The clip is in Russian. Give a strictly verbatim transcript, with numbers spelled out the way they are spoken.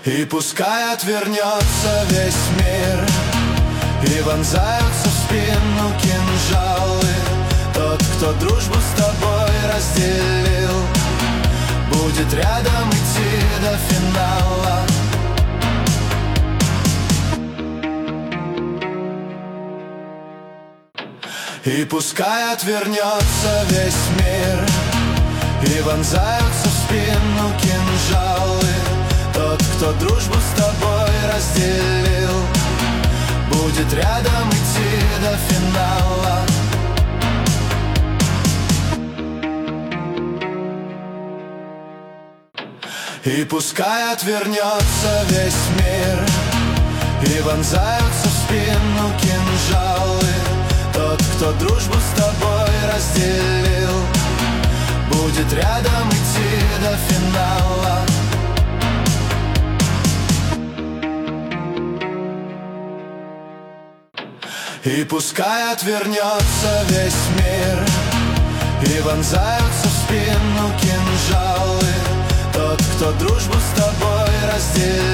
И пускай отвернется весь мир, и вонзаются в спину кинжалы. Тот, кто дружбу с тобой разделил, будет рядом идти до финала. И пускай отвернется весь мир, и вонзаются в спину кинжалы. Тот, кто дружбу с тобой разделил, будет рядом идти до финала. И пускай отвернется весь мир, и вонзаются в спину кинжалы. Тот, кто дружбу с тобой разделил, будет рядом идти до финала. И пускай отвернется весь мир, и вонзаются в спину кинжалы. Тот, кто дружбу с тобой разделил,